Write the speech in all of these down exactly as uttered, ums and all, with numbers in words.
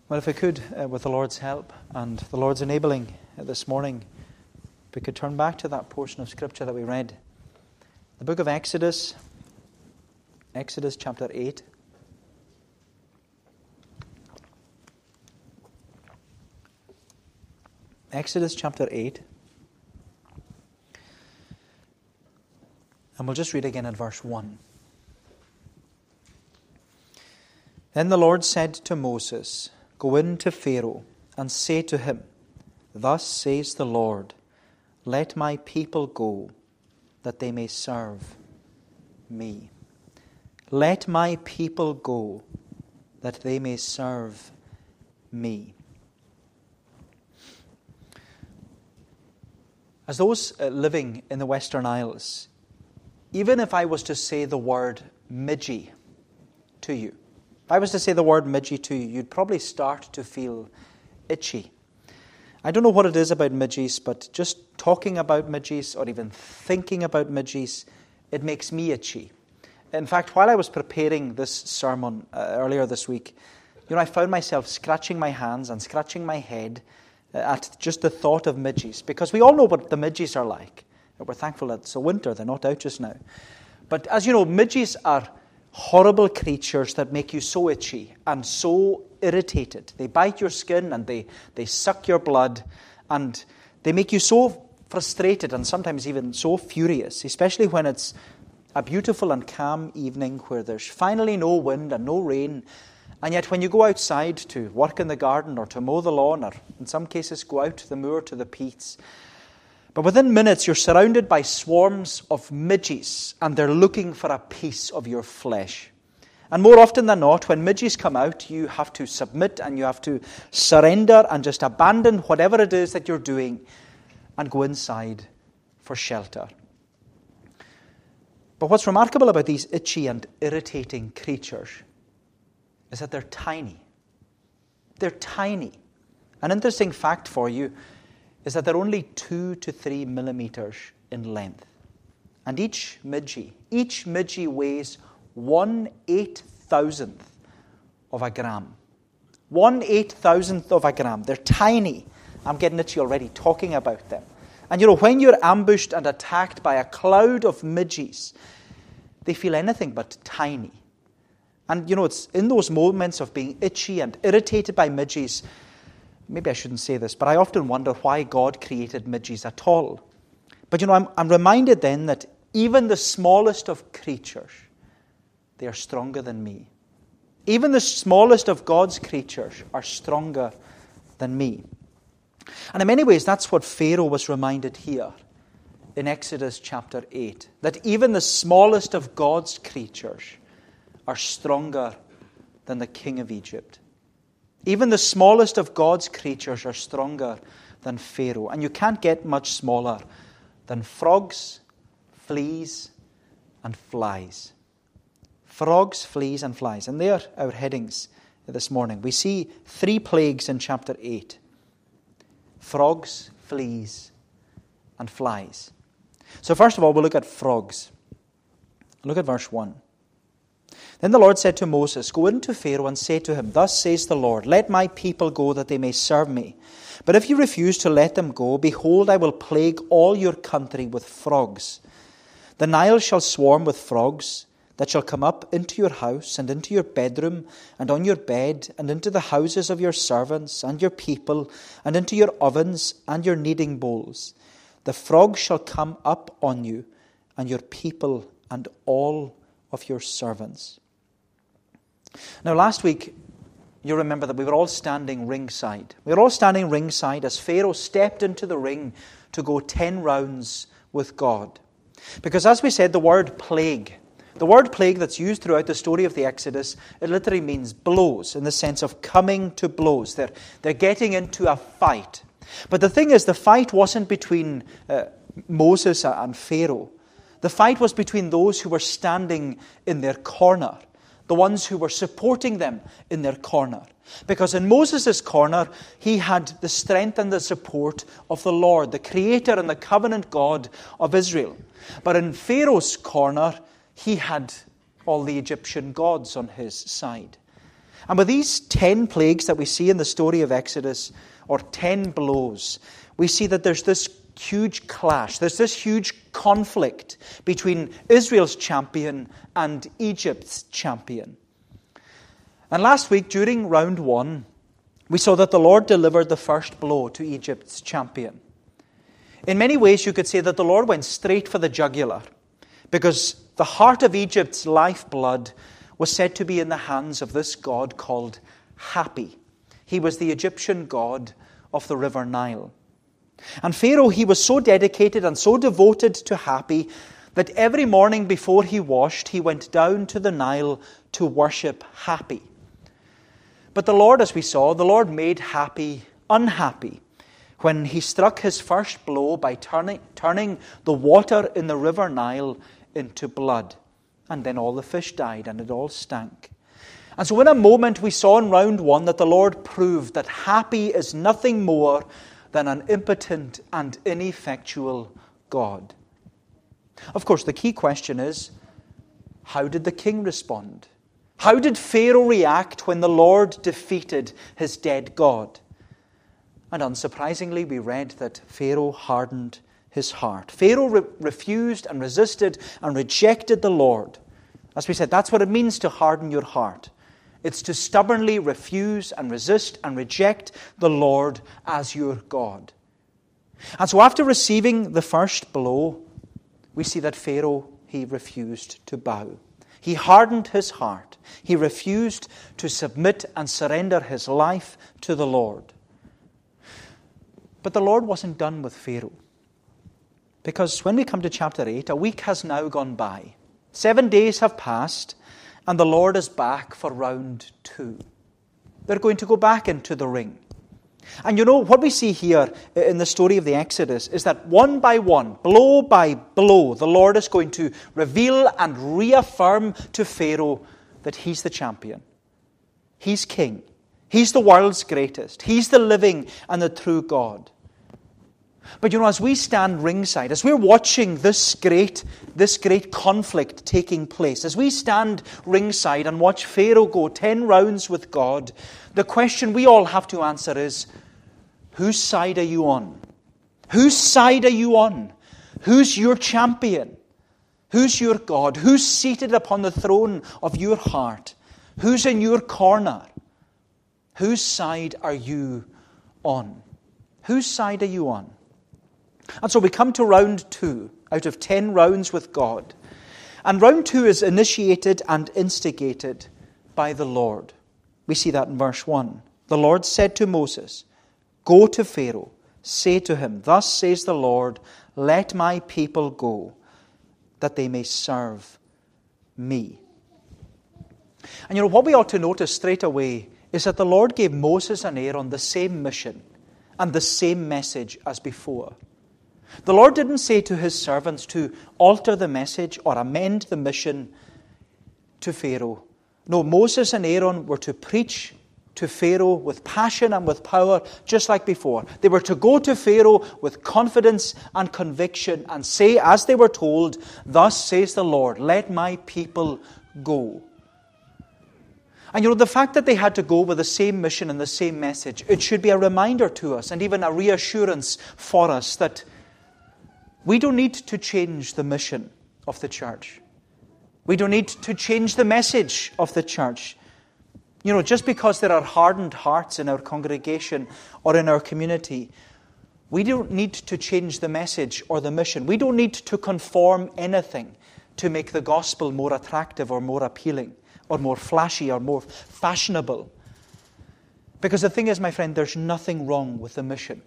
Well, if we could, uh, with the Lord's help and the Lord's enabling uh, this morning, if we could turn back to that portion of Scripture that we read. The book of Exodus, Exodus chapter eight. Exodus chapter eight. And we'll just read again at verse one. Then the Lord said to Moses, "Go in to Pharaoh and say to him, Thus says the Lord, Let my people go, that they may serve me. Let my people go, that they may serve me." As those uh, living in the Western Isles, even if I was to say the word midgie to you, if I was to say the word midgie to you, you'd probably start to feel itchy. I don't know what it is about midgies, but just talking about midgies or even thinking about midgies, it makes me itchy. In fact, while I was preparing this sermon uh, earlier this week, you know, I found myself scratching my hands and scratching my head uh, at just the thought of midgies, because we all know what the midgies are like. We're thankful that it's a winter, they're not out just now. But as you know, midgies are horrible creatures that make you so itchy and so irritated. They bite your skin and they, they suck your blood, and they make you so frustrated and sometimes even so furious, especially when it's a beautiful and calm evening where there's finally no wind and no rain, and yet when you go outside to work in the garden or to mow the lawn, or in some cases go out to the moor to the peats, but within minutes, you're surrounded by swarms of midges, and they're looking for a piece of your flesh. And more often than not, when midges come out, you have to submit and you have to surrender and just abandon whatever it is that you're doing and go inside for shelter. But what's remarkable about these itchy and irritating creatures is that they're tiny. They're tiny. An interesting fact for you is that they're only two to three millimeters in length. And each midgie, each midgie weighs one eight thousandth of a gram. One eight thousandth of a gram. They're tiny. I'm getting itchy already talking about them. And you know, when you're ambushed and attacked by a cloud of midges, they feel anything but tiny. And you know, it's in those moments of being itchy and irritated by midges, maybe I shouldn't say this, but I often wonder why God created midges at all. But you know, I'm, I'm reminded then that even the smallest of creatures, they are stronger than me. Even the smallest of God's creatures are stronger than me. And in many ways, that's what Pharaoh was reminded here in Exodus chapter eight, that even the smallest of God's creatures are stronger than the king of Egypt. Even the smallest of God's creatures are stronger than Pharaoh. And you can't get much smaller than frogs, fleas, and flies. Frogs, fleas, and flies. And they are our headings this morning. We see three plagues in chapter eight. Frogs, fleas, and flies. So first of all, we'll look at frogs. Look at verse one. Then the Lord said to Moses, "Go in to Pharaoh and say to him, Thus says the Lord, Let my people go, that they may serve me. But if you refuse to let them go, behold, I will plague all your country with frogs. The Nile shall swarm with frogs, that shall come up into your house, and into your bedroom, and on your bed, and into the houses of your servants, and your people, and into your ovens, and your kneading bowls. The frogs shall come up on you, and your people, and all of your servants." Now, last week, you remember that we were all standing ringside. We were all standing ringside as Pharaoh stepped into the ring to go ten rounds with God. Because as we said, the word plague, the word plague that's used throughout the story of the Exodus, it literally means blows, in the sense of coming to blows. They're, they're getting into a fight. But the thing is, the fight wasn't between uh, Moses and Pharaoh. The fight was between those who were standing in their corner, the ones who were supporting them in their corner. Because in Moses' corner, he had the strength and the support of the Lord, the Creator and the covenant God of Israel. But in Pharaoh's corner, he had all the Egyptian gods on his side. And with these ten plagues that we see in the story of Exodus, or ten blows, we see that there's this huge clash, there's this huge conflict between Israel's champion and Egypt's champion. And last week, during round one, we saw that the Lord delivered the first blow to Egypt's champion. In many ways, you could say that the Lord went straight for the jugular, because the heart of Egypt's lifeblood was said to be in the hands of this god called Hapi. He was the Egyptian god of the river Nile. And Pharaoh, he was so dedicated and so devoted to Hapi that every morning before he washed, he went down to the Nile to worship Hapi. But the Lord, as we saw, the Lord made Hapi unhappy when he struck his first blow by turning, turning the water in the river Nile into blood. And then all the fish died and it all stank. And so in a moment we saw in round one that the Lord proved that Hapi is nothing more than an impotent and ineffectual God. Of course, the key question is, how did the king respond? How did Pharaoh react when the Lord defeated his dead God? And unsurprisingly, we read that Pharaoh hardened his heart. Pharaoh re- refused and resisted and rejected the Lord. As we said, that's what it means to harden your heart. It's to stubbornly refuse and resist and reject the Lord as your God. And so after receiving the first blow, we see that Pharaoh, he refused to bow. He hardened his heart. He refused to submit and surrender his life to the Lord. But the Lord wasn't done with Pharaoh. Because when we come to chapter eight, a week has now gone by. Seven days have passed, and the Lord is back for round two. They're going to go back into the ring. And you know, what we see here in the story of the Exodus is that one by one, blow by blow, the Lord is going to reveal and reaffirm to Pharaoh that he's the champion. He's king. He's the world's greatest. He's the living and the true God. But you know, as we stand ringside, as we're watching this great, this great conflict taking place, as we stand ringside and watch Pharaoh go ten rounds with God, the question we all have to answer is, whose side are you on? Whose side are you on? Who's your champion? Who's your God? Who's seated upon the throne of your heart? Who's in your corner? Whose side are you on? Whose side are you on? And so we come to round two out of ten rounds with God. And round two is initiated and instigated by the Lord. We see that in verse one. The Lord said to Moses, "Go to Pharaoh, say to him, thus says the Lord, let my people go, that they may serve me." And you know, what we ought to notice straight away is that the Lord gave Moses and Aaron the same mission and the same message as before. The Lord didn't say to his servants to alter the message or amend the mission to Pharaoh. No, Moses and Aaron were to preach to Pharaoh with passion and with power, just like before. They were to go to Pharaoh with confidence and conviction and say, as they were told, "Thus says the Lord, let my people go." And you know, the fact that they had to go with the same mission and the same message, it should be a reminder to us and even a reassurance for us that we don't need to change the mission of the church. We don't need to change the message of the church. You know, just because there are hardened hearts in our congregation or in our community, we don't need to change the message or the mission. We don't need to conform anything to make the gospel more attractive or more appealing or more flashy or more fashionable. Because the thing is, my friend, there's nothing wrong with the mission.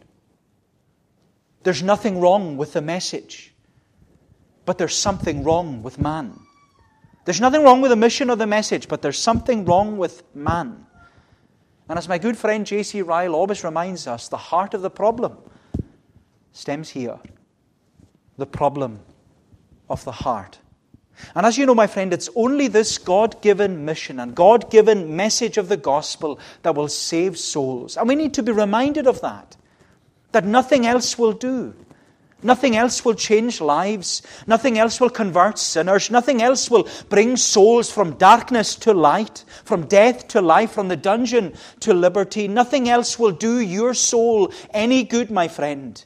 There's nothing wrong with the message. But there's something wrong with man. There's nothing wrong with the mission or the message, but there's something wrong with man. And as my good friend J C Ryle always reminds us, the heart of the problem stems here. The problem of the heart. And as you know, my friend, it's only this God-given mission and God-given message of the gospel that will save souls. And we need to be reminded of that. That nothing else will do. Nothing else will change lives. Nothing else will convert sinners. Nothing else will bring souls from darkness to light, from death to life, from the dungeon to liberty. Nothing else will do your soul any good, my friend,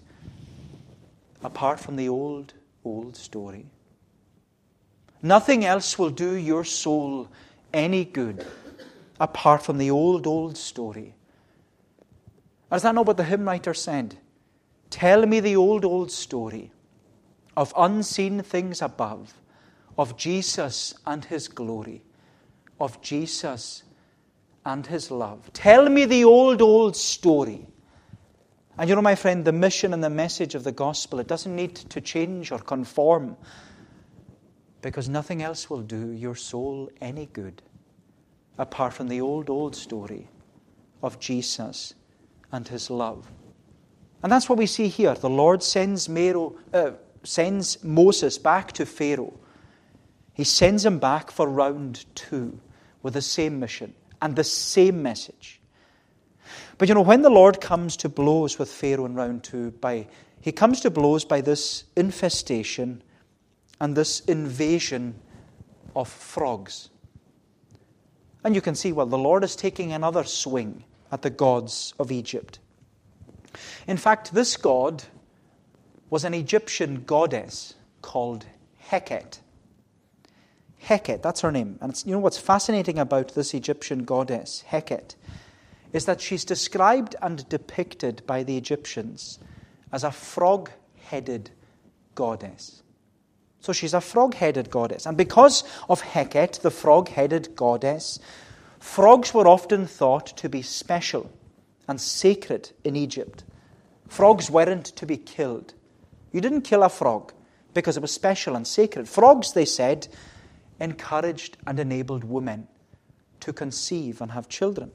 apart from the old, old story. Nothing else will do your soul any good apart from the old, old story. Is that not what the hymn writer said? Tell me the old, old story of unseen things above, of Jesus and His glory, of Jesus and His love. Tell me the old, old story. And you know, my friend, the mission and the message of the gospel, it doesn't need to change or conform, because nothing else will do your soul any good apart from the old, old story of Jesus and His love. And that's what we see here. The Lord sends, Mero, uh, sends Moses back to Pharaoh. He sends him back for round two with the same mission and the same message. But you know, when the Lord comes to blows with Pharaoh in round two, by He comes to blows by this infestation and this invasion of frogs. And you can see, well, the Lord is taking another swing at the gods of Egypt. In fact, this god was an Egyptian goddess called Heket. Heket, that's her name. And it's, you know what's fascinating about this Egyptian goddess, Heket, is that she's described and depicted by the Egyptians as a frog-headed goddess. So she's a frog-headed goddess. And because of Heket, the frog-headed goddess, frogs were often thought to be special and sacred in Egypt. Frogs weren't to be killed. You didn't kill a frog because it was special and sacred. Frogs, they said, encouraged and enabled women to conceive and have children.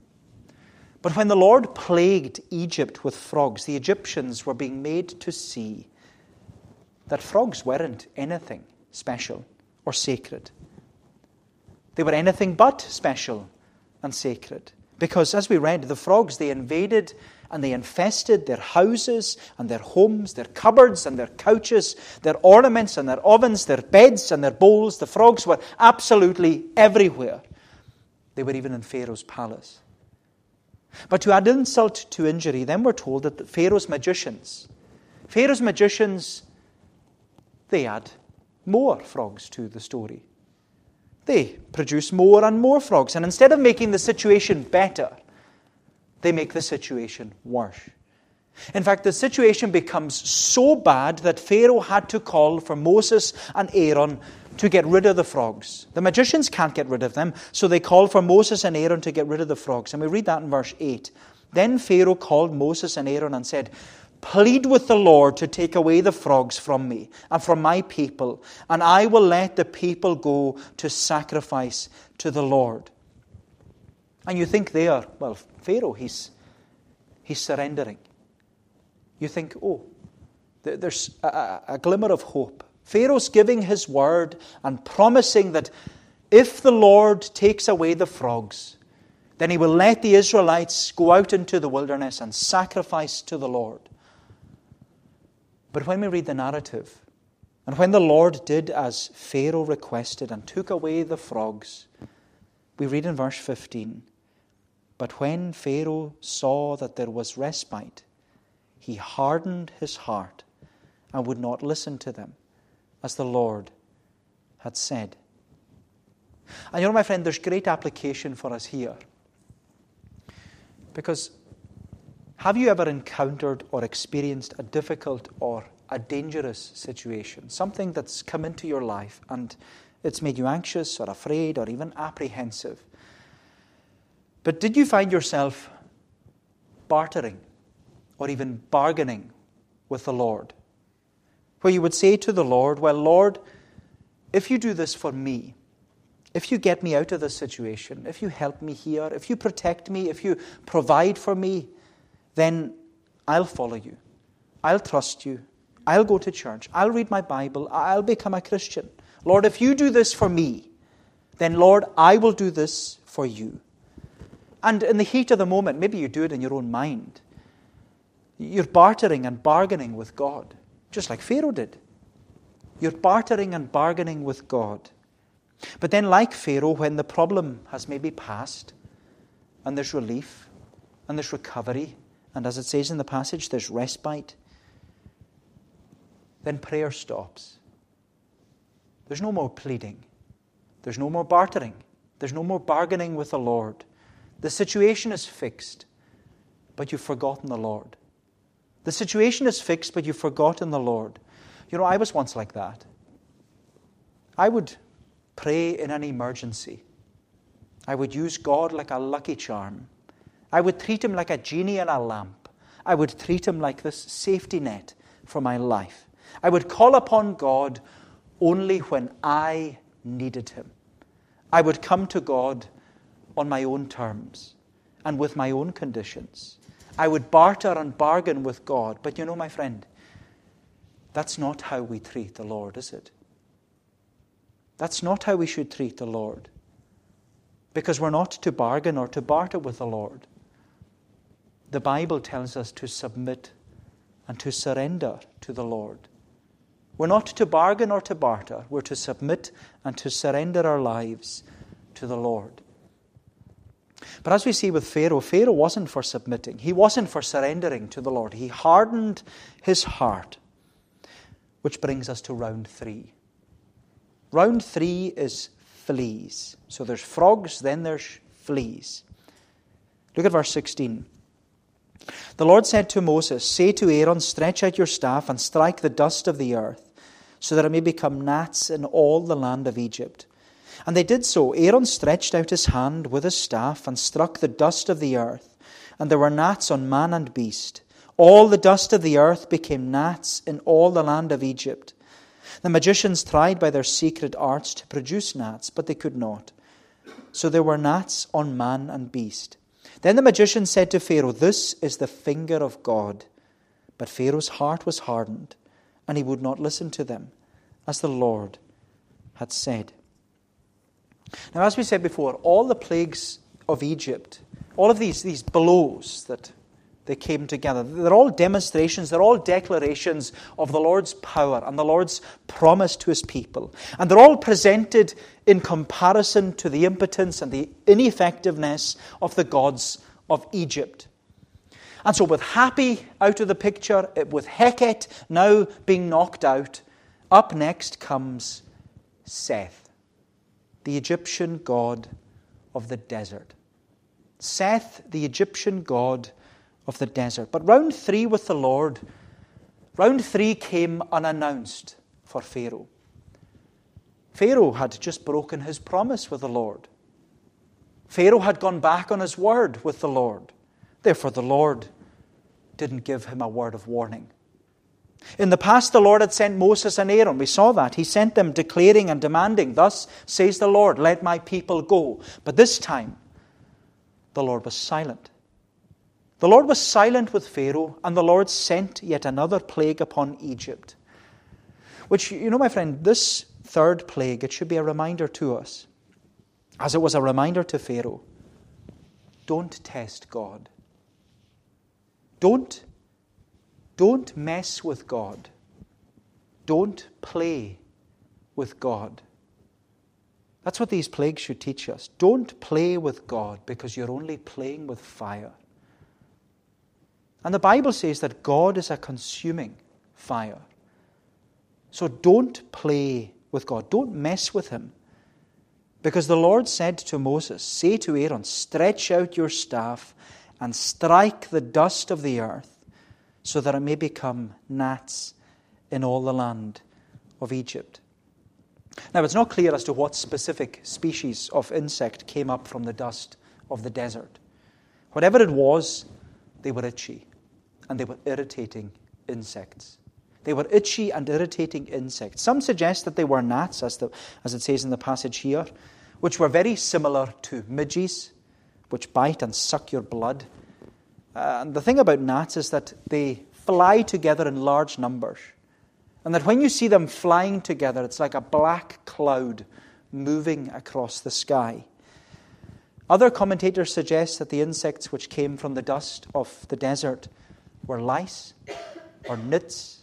But when the Lord plagued Egypt with frogs, the Egyptians were being made to see that frogs weren't anything special or sacred. They were anything but special and sacred. Because as we read, the frogs, they invaded and they infested their houses and their homes, their cupboards and their couches, their ornaments and their ovens, their beds and their bowls. The frogs were absolutely everywhere. They were even in Pharaoh's palace. But to add insult to injury, then we're told that Pharaoh's magicians, Pharaoh's magicians, they add more frogs to the story. They produce more and more frogs. And instead of making the situation better, they make the situation worse. In fact, the situation becomes so bad that Pharaoh had to call for Moses and Aaron to get rid of the frogs. The magicians can't get rid of them, so they call for Moses and Aaron to get rid of the frogs. And we read that in verse eight. Then Pharaoh called Moses and Aaron and said, "Plead with the Lord to take away the frogs from me and from my people, and I will let the people go to sacrifice to the Lord." And you think there, well, Pharaoh, he's, he's surrendering. You think, oh, there's a, a glimmer of hope. Pharaoh's giving his word and promising that if the Lord takes away the frogs, then He will let the Israelites go out into the wilderness and sacrifice to the Lord. But when we read the narrative, and when the Lord did as Pharaoh requested and took away the frogs, we read in verse fifteen, "But when Pharaoh saw that there was respite, he hardened his heart and would not listen to them, as the Lord had said." And you know, my friend, there's great application for us here. Because have you ever encountered or experienced a difficult or a dangerous situation? Something that's come into your life and it's made you anxious or afraid or even apprehensive. But did you find yourself bartering or even bargaining with the Lord? Where you would say to the Lord, "Well, Lord, if you do this for me, if you get me out of this situation, if you help me here, if you protect me, if you provide for me, then I'll follow you. I'll trust you. I'll go to church. I'll read my Bible. I'll become a Christian. Lord, if you do this for me, then Lord, I will do this for you." And in the heat of the moment, maybe you do it in your own mind. You're bartering and bargaining with God. just like Pharaoh did. You're bartering and bargaining with God. But then, like Pharaoh, when the problem has maybe passed, and there's relief, and there's recovery, and as it says in the passage, there's respite, then prayer stops. There's no more pleading. There's no more bartering. There's no more bargaining with the Lord. The situation is fixed, but you've forgotten the Lord. The situation is fixed, but you've forgotten the Lord. You know, I was once like that. I would pray in an emergency. I would use God like a lucky charm. I would treat Him like a genie in a lamp. I would treat Him like this safety net for my life. I would call upon God only when I needed Him. I would come to God on my own terms and with my own conditions. I would barter and bargain with God. But you know, my friend, that's not how we treat the Lord, is it? That's not how we should treat the Lord. Because we're not to bargain or to barter with the Lord. The Bible tells us to submit and to surrender to the Lord. We're not to bargain or to barter. We're to submit and to surrender our lives to the Lord. But as we see with Pharaoh, Pharaoh wasn't for submitting. He wasn't for surrendering to the Lord. He hardened his heart. Which brings us to round three. Round three is fleas. So there's frogs, then there's fleas. Look at verse sixteen. The Lord said to Moses, "Say to Aaron, stretch out your staff and strike the dust of the earth, so that it may become gnats in all the land of Egypt." And they did so. Aaron stretched out his hand with his staff and struck the dust of the earth, and there were gnats on man and beast. All the dust of the earth became gnats in all the land of Egypt. The magicians tried by their secret arts to produce gnats, but they could not. So there were gnats on man and beast. Then the magician said to Pharaoh, "This is the finger of God." But Pharaoh's heart was hardened, and he would not listen to them, as the Lord had said. Now, as we said before, all the plagues of Egypt, all of these, these blows that they came together, they're all demonstrations, they're all declarations of the Lord's power and the Lord's promise to His people. And they're all presented in comparison to the impotence and the ineffectiveness of the gods of Egypt. And so with Happy out of the picture, with Heket now being knocked out, up next comes Seth, the Egyptian god of the desert. Seth, the Egyptian god of the desert. But round three with the Lord, round three came unannounced for Pharaoh. Pharaoh had just broken his promise with the Lord. Pharaoh had gone back on his word with the Lord. Therefore, the Lord didn't give him a word of warning. In the past, the Lord had sent Moses and Aaron. We saw that. He sent them declaring and demanding, "Thus says the Lord, let my people go." But this time, the Lord was silent. The Lord was silent with Pharaoh, and the Lord sent yet another plague upon Egypt. Which, you know, my friend, this third plague, it should be a reminder to us, as it was a reminder to Pharaoh. Don't test God. Don't Don't mess with God. Don't play with God. That's what these plagues should teach us. Don't play with God, because you're only playing with fire. And the Bible says that God is a consuming fire. So don't play with God. Don't mess with Him. Because the Lord said to Moses, "Say to Aaron, stretch out your staff and strike the dust of the earth, so that it may become gnats in all the land of Egypt." Now, it's not clear as to what specific species of insect came up from the dust of the desert. Whatever it was, they were itchy, and they were irritating insects. They were itchy and irritating insects. Some suggest that they were gnats, as, the, as it says in the passage here, which were very similar to midges, which bite and suck your blood. Uh, and the thing about gnats is that they fly together in large numbers. And that when you see them flying together, it's like a black cloud moving across the sky. Other commentators suggest that the insects which came from the dust of the desert were lice, or nits,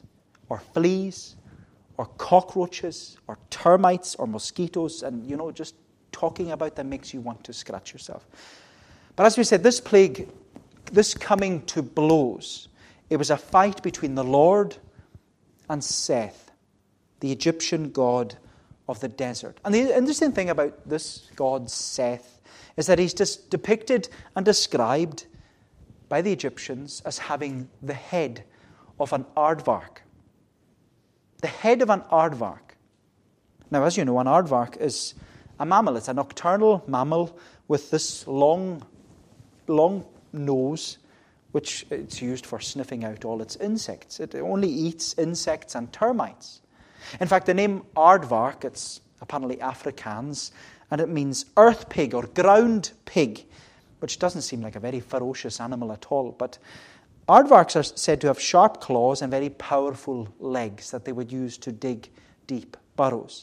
or fleas or cockroaches or termites or mosquitoes, and, you know, just talking about them makes you want to scratch yourself. But as we said, this plague, this coming to blows, it was a fight between the Lord and Seth, the Egyptian god of the desert. And the interesting thing about this god, Seth, is that he's just depicted and described by the Egyptians as having the head of an aardvark. The head of an aardvark. Now, as you know, an aardvark is a mammal. It's a nocturnal mammal with this long, long nose, which it's used for sniffing out all its insects. It only eats insects and termites. In fact, the name aardvark, it's apparently Afrikaans, and it means earth pig or ground pig, which doesn't seem like a very ferocious animal at all. But aardvarks are said to have sharp claws and very powerful legs that they would use to dig deep burrows.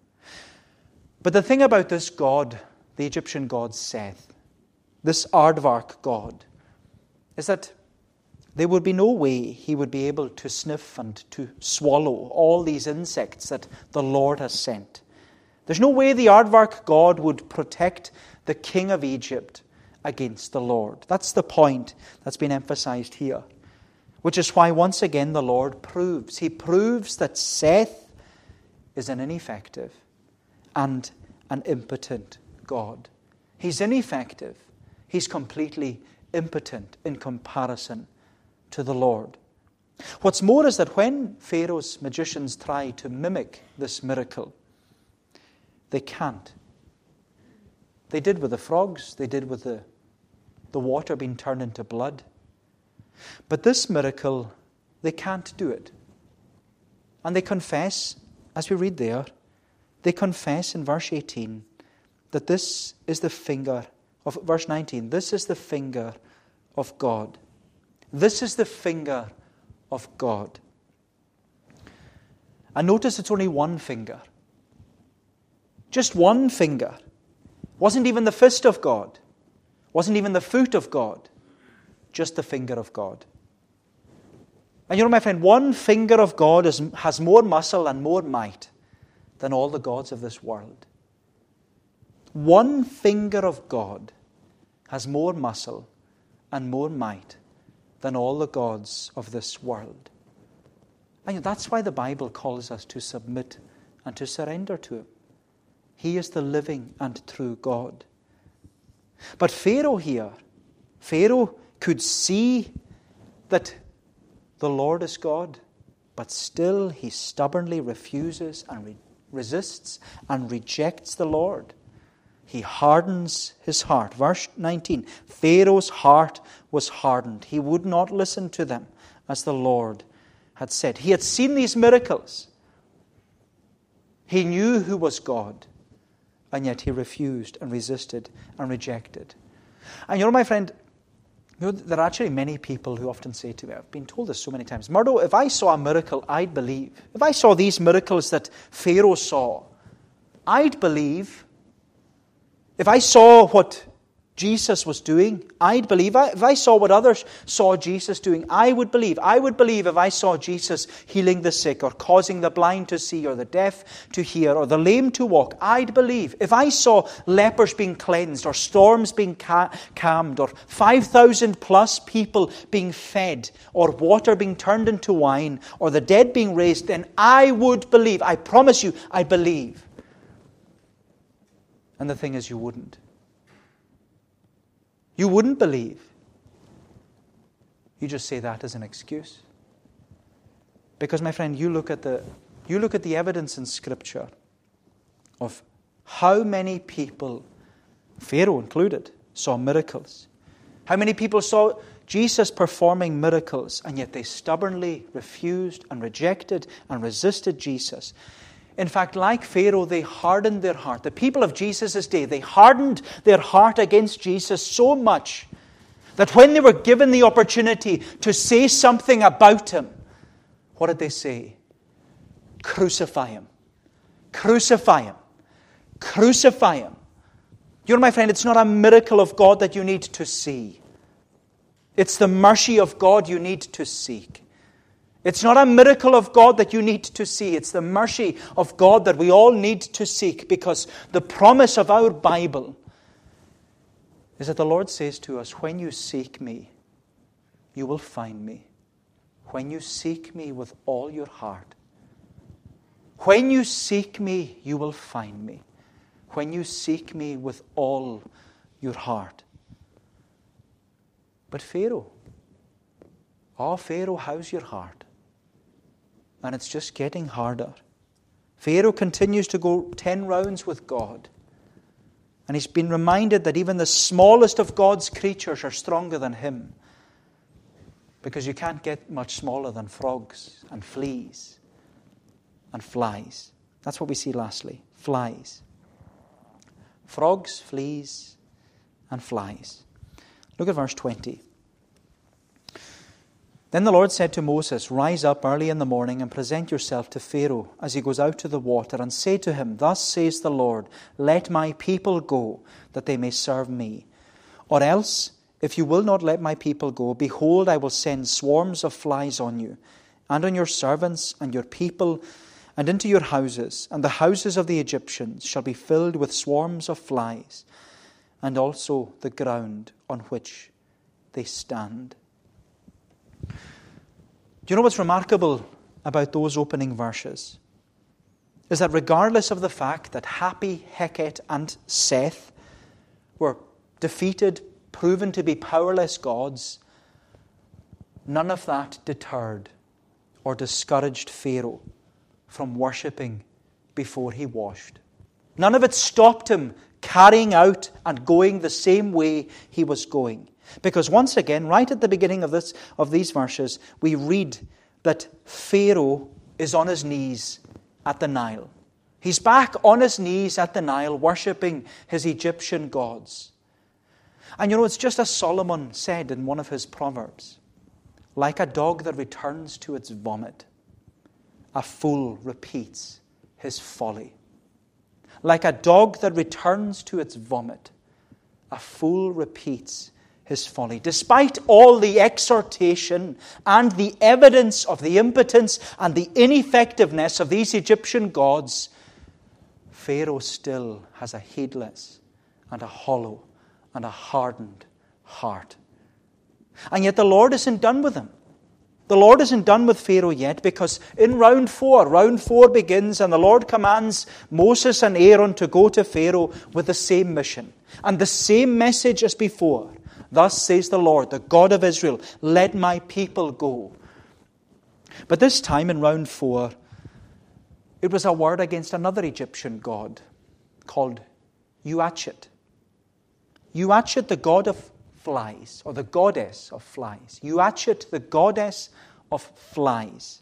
But the thing about this god, the Egyptian god Seth, this aardvark god, is that there would be no way he would be able to sniff and to swallow all these insects that the Lord has sent. There's no way the aardvark god would protect the king of Egypt against the Lord. That's the point that's been emphasized here. Which is why, once again, the Lord proves. He proves that Seth is an ineffective and an impotent God. He's ineffective. He's completely impotent in comparison to the Lord. What's more is that when Pharaoh's magicians try to mimic this miracle, they can't. They did with the frogs. They did with the, the water being turned into blood. But this miracle, they can't do it. And they confess, as we read there, they confess in verse eighteen that this is the finger of, verse nineteen, this is the finger of God. This is the finger of God. And notice it's only one finger. Just one finger. Wasn't even the fist of God. Wasn't even the foot of God. Just the finger of God. And you know, my friend, one finger of God is, has more muscle and more might than all the gods of this world. One finger of God has more muscle and more might than all the gods of this world. And that's why the Bible calls us to submit and to surrender to Him. He is the living and true God. But Pharaoh here, Pharaoh could see that the Lord is God, but still he stubbornly refuses and re- resists and rejects the Lord. He hardens his heart. Verse nineteen, Pharaoh's heart was hardened. He would not listen to them as the Lord had said. He had seen these miracles. He knew who was God, and yet he refused and resisted and rejected. And you know, my friend, you know, there are actually many people who often say to me, I've been told this so many times, Murdo, if I saw a miracle, I'd believe. If I saw these miracles that Pharaoh saw, I'd believe. If I saw what Jesus was doing, I'd believe. If I saw what others saw Jesus doing, I would believe. I would believe if I saw Jesus healing the sick or causing the blind to see or the deaf to hear or the lame to walk. I'd believe. If I saw lepers being cleansed or storms being ca- calmed or five thousand plus people being fed or water being turned into wine or the dead being raised, then I would believe. I promise you, I believe. And the thing is, you wouldn't. You wouldn't believe. You just say that as an excuse. Because, my friend, you look at the you look at the evidence in Scripture of how many people, Pharaoh included, saw miracles. How many people saw Jesus performing miracles, and yet they stubbornly refused and rejected and resisted Jesus. In fact, like Pharaoh, they hardened their heart. The people of Jesus' day, they hardened their heart against Jesus so much that when they were given the opportunity to say something about Him, what did they say? Crucify Him. Crucify Him. Crucify Him. You know, my friend, it's not a miracle of God that you need to see. It's the mercy of God you need to seek. It's not a miracle of God that you need to see. It's the mercy of God that we all need to seek, because the promise of our Bible is that the Lord says to us, when you seek me, you will find me. When you seek me with all your heart. When you seek me, you will find me. When you seek me with all your heart. But Pharaoh, oh Pharaoh, how's your heart? And it's just getting harder. Pharaoh continues to go ten rounds with God. And he's been reminded that even the smallest of God's creatures are stronger than him. Because you can't get much smaller than frogs and fleas and flies. That's what we see lastly. Flies. Frogs, fleas, and flies. Look at verse twenty. Then the Lord said to Moses, rise up early in the morning and present yourself to Pharaoh as he goes out to the water, and say to him, thus says the Lord, let my people go, that they may serve me. Or else, if you will not let my people go, behold, I will send swarms of flies on you, and on your servants and your people, and into your houses, and the houses of the Egyptians shall be filled with swarms of flies, and also the ground on which they stand. Do you know what's remarkable about those opening verses? Is that regardless of the fact that Happy, Heket, and Seth were defeated, proven to be powerless gods, none of that deterred or discouraged Pharaoh from worshipping before he washed. None of it stopped him carrying out and going the same way he was going. Because once again, right at the beginning of this of these verses, we read that Pharaoh is on his knees at the Nile. He's back on his knees at the Nile, worshipping his Egyptian gods. And you know, it's just as Solomon said in one of his Proverbs, like a dog that returns to its vomit, a fool repeats his folly. Like a dog that returns to its vomit, a fool repeats his folly. Despite all the exhortation and the evidence of the impotence and the ineffectiveness of these Egyptian gods, Pharaoh still has a heedless and a hollow and a hardened heart. And yet the Lord isn't done with him. The Lord isn't done with Pharaoh yet, because in round four, round four begins, and the Lord commands Moses and Aaron to go to Pharaoh with the same mission and the same message as before. Thus says the Lord, the God of Israel, let my people go. But this time in round four, it was a word against another Egyptian god called Uatchet. Uatchet, the god of flies, or the goddess of flies. Uatchet, the goddess of flies.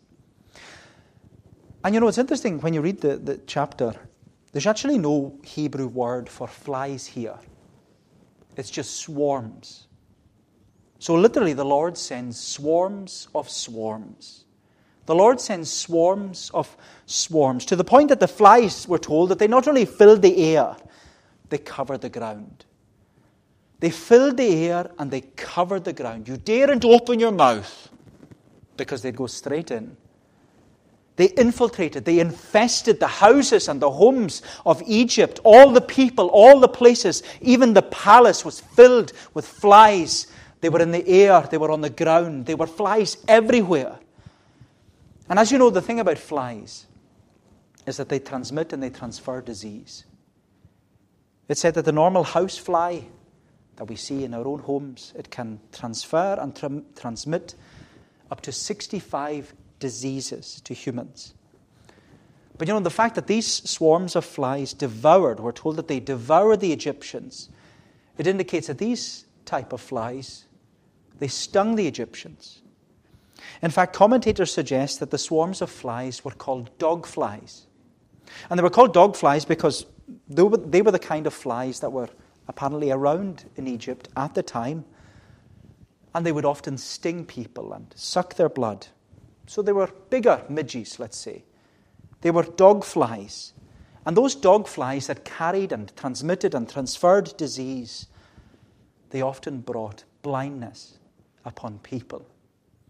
And you know, it's interesting when you read the, the chapter, there's actually no Hebrew word for flies here. It's just swarms. So literally the Lord sends swarms of swarms. The Lord sends swarms of swarms, to the point that the flies were told that they not only filled the air, they covered the ground. They filled the air and they covered the ground. You daren't open your mouth because they'd go straight in. They infiltrated, they infested the houses and the homes of Egypt. All the people, all the places, even the palace was filled with flies. They were in the air, they were on the ground. There were flies everywhere. And as you know, the thing about flies is that they transmit and they transfer disease. It's said that the normal house fly that we see in our own homes, it can transfer and tra- transmit up to sixty-five diseases to humans. But you know, the fact that these swarms of flies devoured, we're told that they devoured the Egyptians, it indicates that these type of flies, they stung the Egyptians. In fact, commentators suggest that the swarms of flies were called dog flies. And they were called dog flies because they were, they were the kind of flies that were apparently around in Egypt at the time. And they would often sting people and suck their blood. So they were bigger midges, let's say. They were dog flies. And those dog flies that carried and transmitted and transferred disease, they often brought blindness upon people.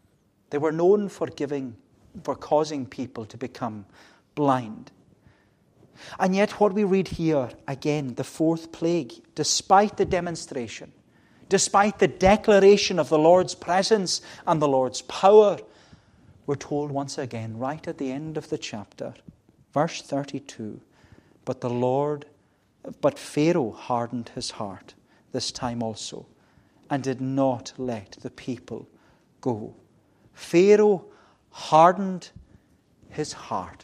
They were known for giving, for causing people to become blind. And yet what we read here, again, the fourth plague, despite the demonstration, despite the declaration of the Lord's presence and the Lord's power, we're told once again, right at the end of the chapter, verse thirty-two, but the Lord, but Pharaoh hardened his heart this time also, and did not let the people go. Pharaoh hardened his heart.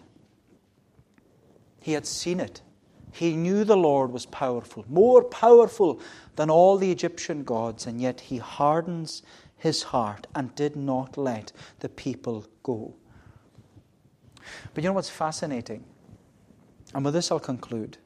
He had seen it. He knew the Lord was powerful, more powerful than all the Egyptian gods, and yet he hardens his heart and did not let the people go. But you know what's fascinating? And with this I'll conclude.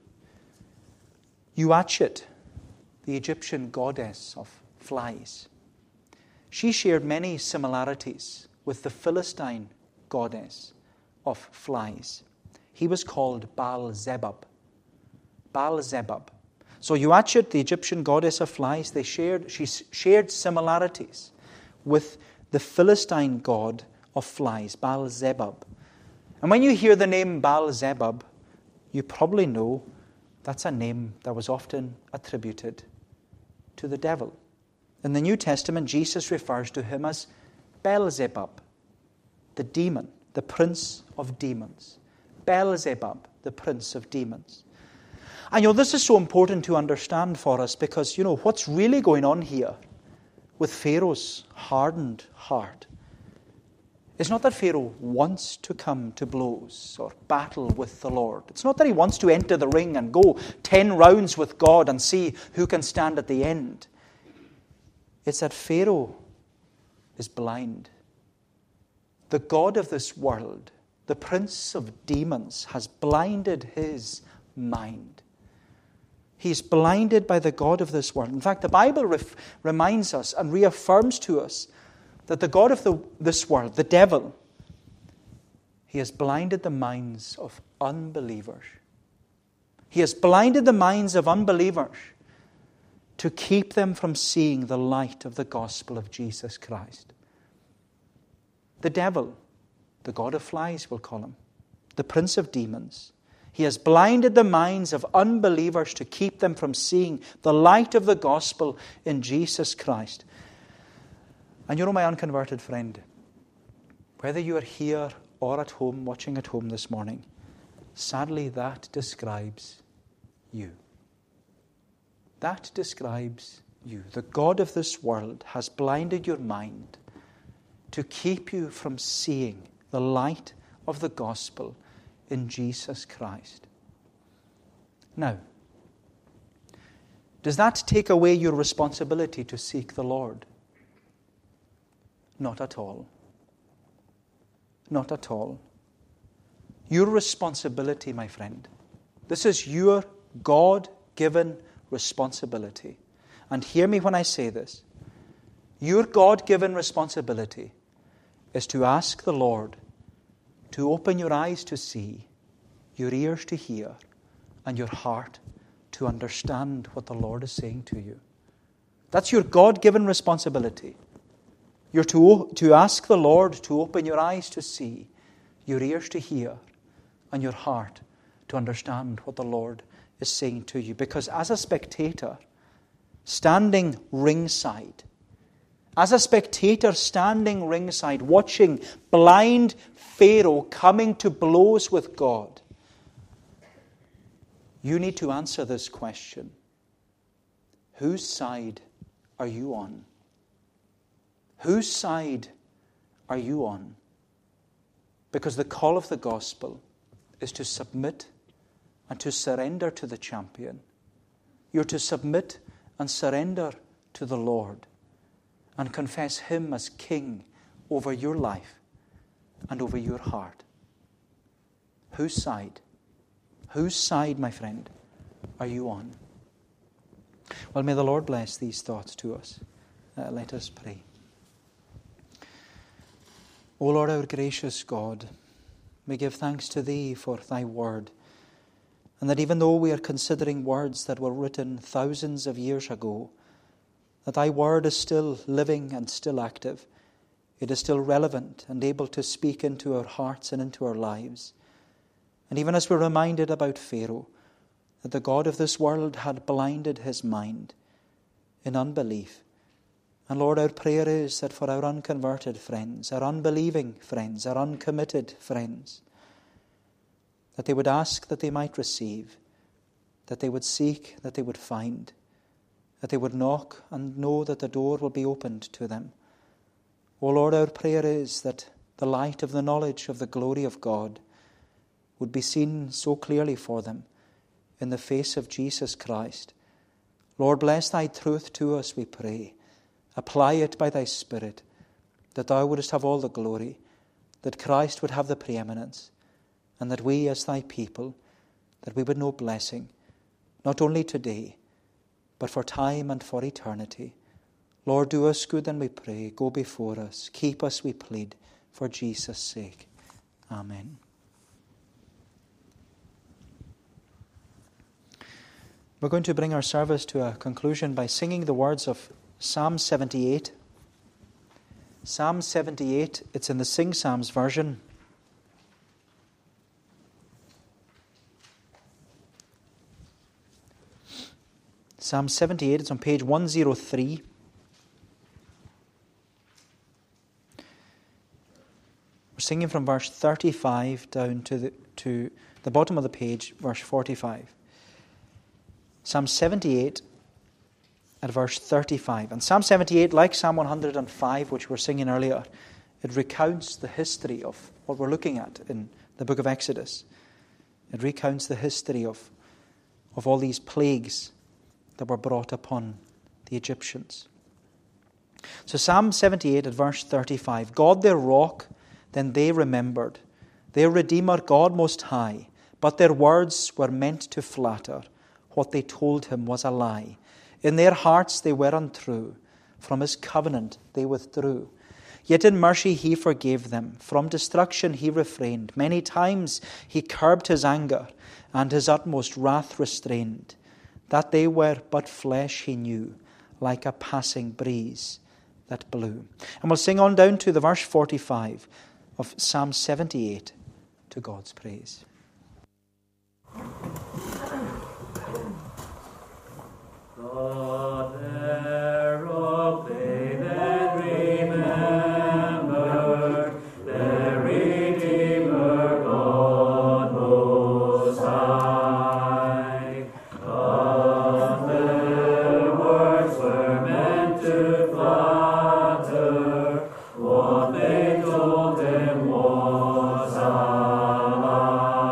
Uatchit, the Egyptian goddess of flies, she shared many similarities with the Philistine goddess of flies. He was called Baal-zebub. Baal-zebub. So Uatchit, the Egyptian goddess of flies, they shared, she shared similarities with the Philistine god of flies, Baal-zebub. And when you hear the name Baal-zebub, you probably know that's a name that was often attributed to the devil. In the New Testament, Jesus refers to him as Beelzebub, the demon, the prince of demons. Beelzebub, the prince of demons. And you know, this is so important to understand for us because, you know, what's really going on here with Pharaoh's hardened heart is not that Pharaoh wants to come to blows or battle with the Lord. It's not that he wants to enter the ring and go ten rounds with God and see who can stand at the end. It's that Pharaoh is blind. The god of this world, the prince of demons, has blinded his mind. He's blinded by the god of this world. In fact, the Bible ref- reminds us and reaffirms to us that the god of the, this world, the devil, he has blinded the minds of unbelievers. He has blinded the minds of unbelievers to keep them from seeing the light of the gospel of Jesus Christ. The devil, the god of flies, we'll call him, the prince of demons, he has blinded the minds of unbelievers to keep them from seeing the light of the gospel in Jesus Christ. And you know, my unconverted friend, whether you are here or at home, watching at home this morning, sadly that describes you. That describes you. The god of this world has blinded your mind to keep you from seeing the light of the gospel in Jesus Christ. Now, does that take away your responsibility to seek the Lord? Not at all. Not at all. Your responsibility, my friend, this is your God-given responsibility. And hear me when I say this. Your God-given responsibility is to ask the Lord to open your eyes to see, your ears to hear, and your heart to understand what the Lord is saying to you. That's your God-given responsibility. You're to, to ask the Lord to open your eyes to see, your ears to hear, and your heart to understand what the Lord is saying to you. Because as a spectator, standing ringside, as a spectator standing ringside, watching blind Pharaoh coming to blows with God, you need to answer this question. Whose side are you on? Whose side are you on? Because the call of the gospel is to submit and to surrender to the champion. You're to submit and surrender to the Lord and confess Him as King over your life and over your heart. Whose side? Whose side, my friend, are you on? Well, may the Lord bless these thoughts to us. Uh, let us pray. O Lord, our gracious God, we give thanks to Thee for Thy word, and that even though we are considering words that were written thousands of years ago, that Thy word is still living and still active it is still relevant and able to speak into our hearts and into our lives. And even as we're reminded about Pharaoh, that the God of this world had blinded his mind in unbelief. And Lord, our prayer is that for our unconverted friends, our unbelieving friends, our uncommitted friends, that they would ask that they might receive, that they would seek, that they would find, that they would knock and know that the door will be opened to them. O Lord, our prayer is that the light of the knowledge of the glory of God would be seen so clearly for them in the face of Jesus Christ. Lord, bless thy truth to us, we pray. Apply it by thy Spirit, that thou wouldest have all the glory, that Christ would have the preeminence, and that we as thy people, that we would know blessing, not only today, but for time and for eternity. Lord, do us good, and we pray. Go before us. Keep us, we plead, for Jesus' sake. Amen. We're going to bring our service to a conclusion by singing the words of Psalm seventy-eight. Psalm seventy-eight, it's in the Sing Psalms version. Psalm seventy-eight, it's on page one oh three. We're singing from verse thirty-five down to the, to the bottom of the page, verse forty-five. Psalm seventy-eight at verse thirty-five. And Psalm seventy-eight, like Psalm one hundred five, which we were singing earlier, it recounts the history of what we're looking at in the book of Exodus. It recounts the history of, of all these plagues that were brought upon the Egyptians. So Psalm seventy-eight at verse thirty-five. God their rock, then they remembered, their Redeemer God Most High, but their words were meant to flatter. What they told him was a lie. In their hearts they were untrue. From his covenant they withdrew. Yet in mercy he forgave them. From destruction he refrained. Many times he curbed his anger, and his utmost wrath restrained. That they were but flesh he knew, like a passing breeze that blew. And we'll sing on down to the verse forty-five of Psalm seventy-eight, to God's praise. God, their rock, they then remembered, their Redeemer, God Most High. But their words were meant to flatter, what they told him was a lie.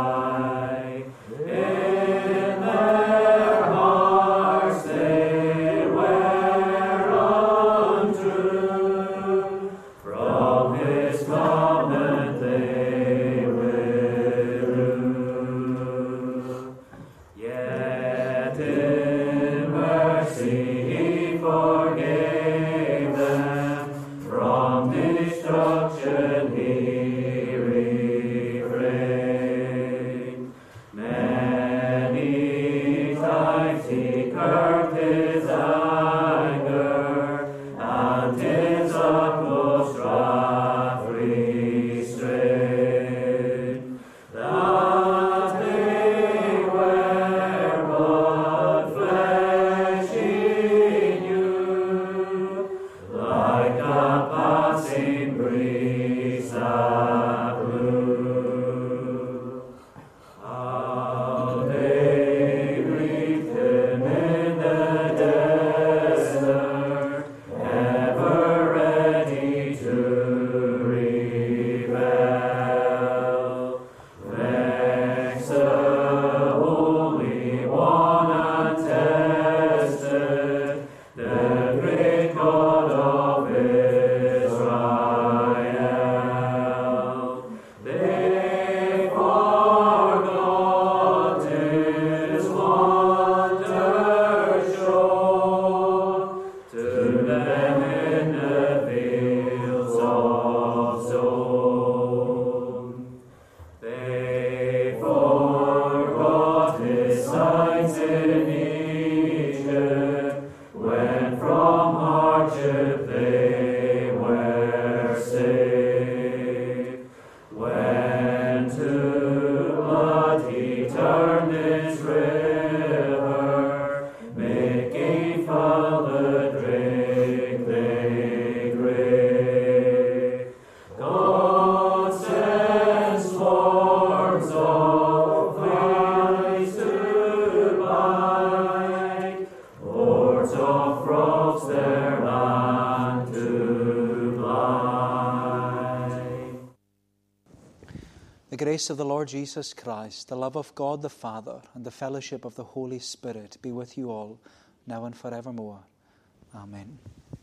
grace of the Lord Jesus Christ, the love of God the Father, and the fellowship of the Holy Spirit be with you all, now and forevermore. Amen.